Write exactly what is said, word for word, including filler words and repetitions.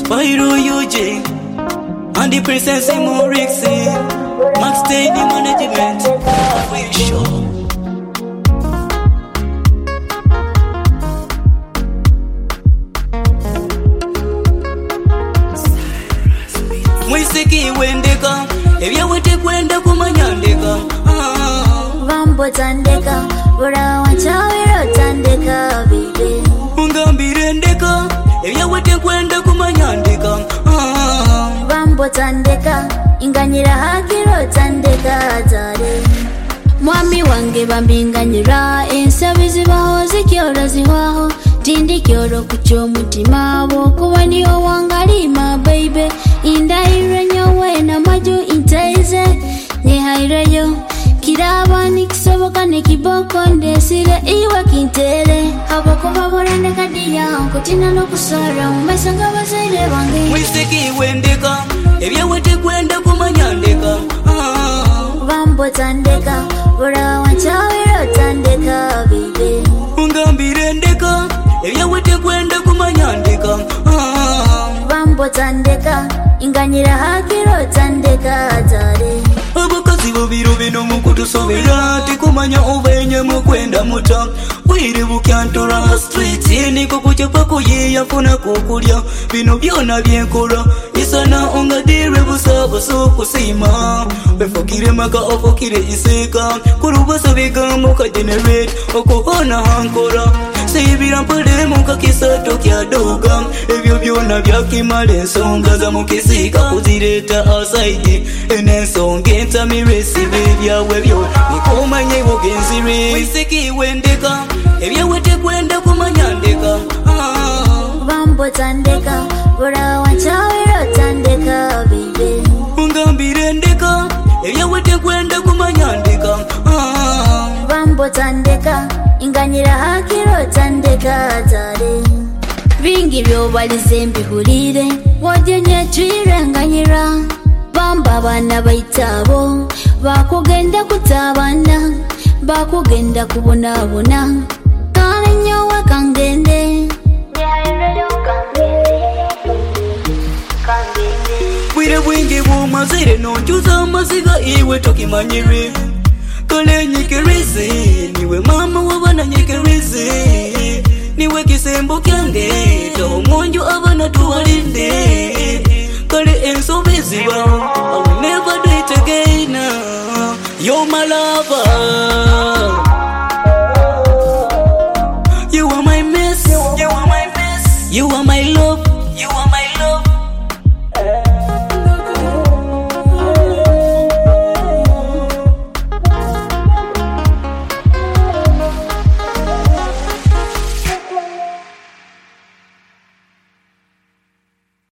Spyro U J and the Princess Morixie, Max Stay the management. We sure. Mwisiki wendeka, ebya wete kwenda kumanyandeka. Vambo tandeka, ura wanchawiro tandeka bibe. Ungambire ndeka, ebya wete kwenda kumanyandeka. Vambo tandeka, inganyira hakiro tandeka tare. Mwami wange bambinganyira, ensabi zibaho zikyoro ziwaho. Tindi kyoro kucho mutima wo, kuba niyo wangalima baby. Indaire nyowe na maju intaize, nehaireyo. Kiraba nikisoboka nekiboko ndesire iwa kintere. Habakuba borane kadiya, kutina no kusara, umesanga bazaire bange. Mwisiki wendeka, ebya wete kwenda kumanyandeka. Vambo tandeka, ura wanchawiro tandeka bibe. Ungambire ndeka, ebya wete kwenda kumanyandeka. Vambo tandeka, inganyira hakiro tandeka tare. Abakazi babiro bino mukutusobera, tikumanya obenye mukwenda muta. Bwire bukyantora street, niko kuchapa kuyiya funa kukulya. Bino byona byenkola, isana ongadire busaba so kusima. Befokire maka ofokire iseka, kurubasa bigambo ka generate, okuhona hankora. Sibira mpade muka kisato kya doga, ebyo byona byakimala ensonga za mukisika kuzireta aside. Enensonga entamiresibe byawe byo, nikomanye bugenzire. Mwisiki wendeka, ebya wete kwenda kumanyandeka. Vambo tandeka, ura wanchawiro tandeka bibe. Ungambire ndeka, ebya wete kwenda kumanyandeka. Vambo tandeka, inganyira hakiro tandeka tare. Vingi vyobalize mbihurire, wojenye twire nganyira. Bamba bana baitabo, bakugenda kutabana, bakugenda kubonabona. Kane nyowe kangende, bwire bwingi bumazire nonjuza amaziga iwe tokimanyire. Kale nyikirize, niwe mama wabana nyikirize. Niwe kisembo kyange, toho monjo abana tuwalinde. Kale ensobi zibaho, I will never do it again. You're my lover, you are my mess, you are my mess, you are my love, you are my love.